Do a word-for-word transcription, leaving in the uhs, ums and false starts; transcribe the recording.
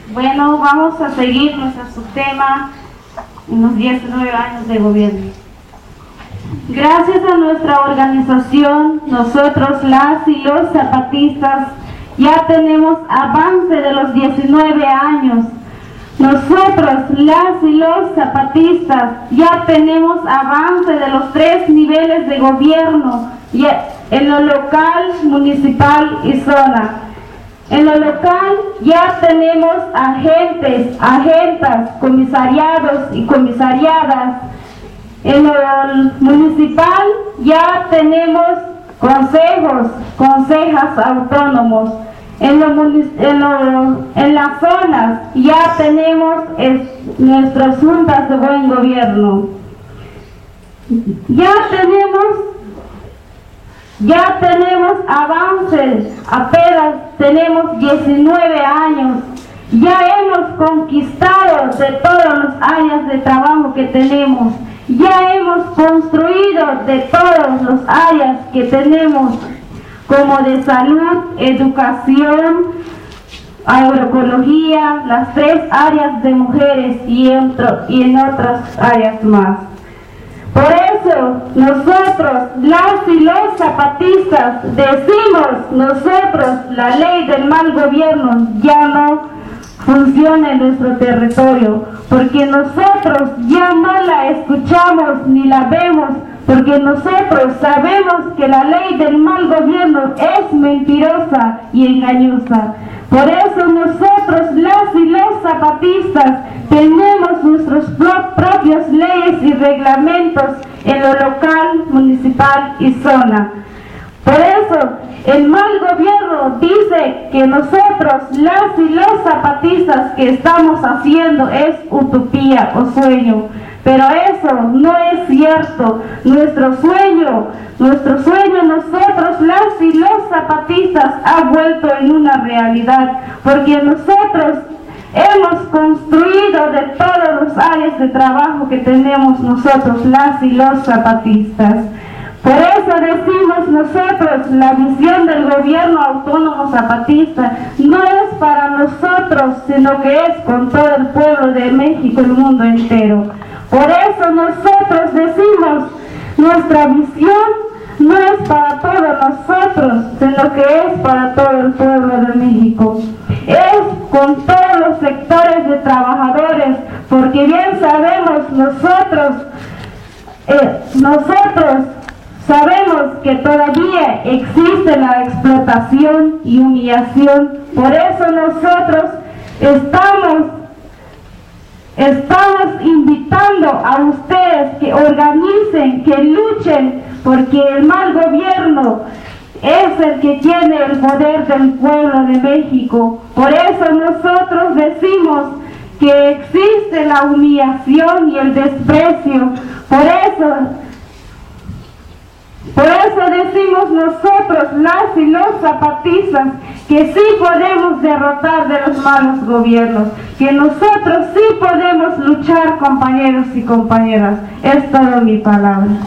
Bueno, vamos a seguir nuestro subtema en los diecinueve años de gobierno. Gracias a nuestra organización, nosotros las y los zapatistas ya tenemos avance de los diecinueve años. Nosotros las y los zapatistas ya tenemos avance de los tres niveles de gobierno, ya en lo local, municipal y zona. En lo local ya tenemos agentes, agentas, comisariados y comisariadas. En lo municipal ya tenemos consejos, consejas autónomos. En, lo, en, lo, en las zonas ya tenemos es, nuestras juntas de buen gobierno. Ya tenemos Ya tenemos avances, apenas tenemos diecinueve años, ya hemos conquistado de todas las áreas de trabajo que tenemos, ya hemos construido de todas las áreas que tenemos, como de salud, educación, agroecología, las tres áreas de mujeres y, entro, y en otras áreas más. Por eso, nosotros, las y los zapatistas, decimos, nosotros, la ley del mal gobierno ya no funciona en nuestro territorio, porque nosotros ya no la escuchamos ni la vemos, porque nosotros sabemos que la ley del mal gobierno es mentirosa y engañosa. Por eso nosotros, las y los zapatistas, tenemos nuestras propias leyes y reglamentos en lo local, municipal y zona. Por eso, el mal gobierno dice que nosotros, las y los zapatistas, que estamos haciendo es utopía o sueño. Pero eso no es cierto. Nuestro sueño, nuestro sueño, nosotros, las y los zapatistas, ha vuelto en una realidad, porque nosotros hemos construido de todas las áreas de trabajo que tenemos nosotros, las y los zapatistas. Por eso decimos nosotros, la visión del gobierno autónomo zapatista no es para nosotros, sino que es con todo el pueblo de México y el mundo entero. Por eso nosotros decimos, nuestra visión no es para todos nosotros, sino que es para todo el pueblo de México. Es con todos los sectores de trabajadores, porque bien sabemos nosotros, eh, nosotros sabemos que todavía existe la explotación y humillación. Por eso nosotros estamos Estamos invitando a ustedes que organicen, que luchen, porque el mal gobierno es el que tiene el poder del pueblo de México. Por eso nosotros decimos que existe la humillación y el desprecio. Por eso, por eso decimos nosotros, las y los zapatistas, que sí podemos derrotar de los malos gobiernos, que nosotros sí podemos luchar, compañeros y compañeras. Es toda mi palabra.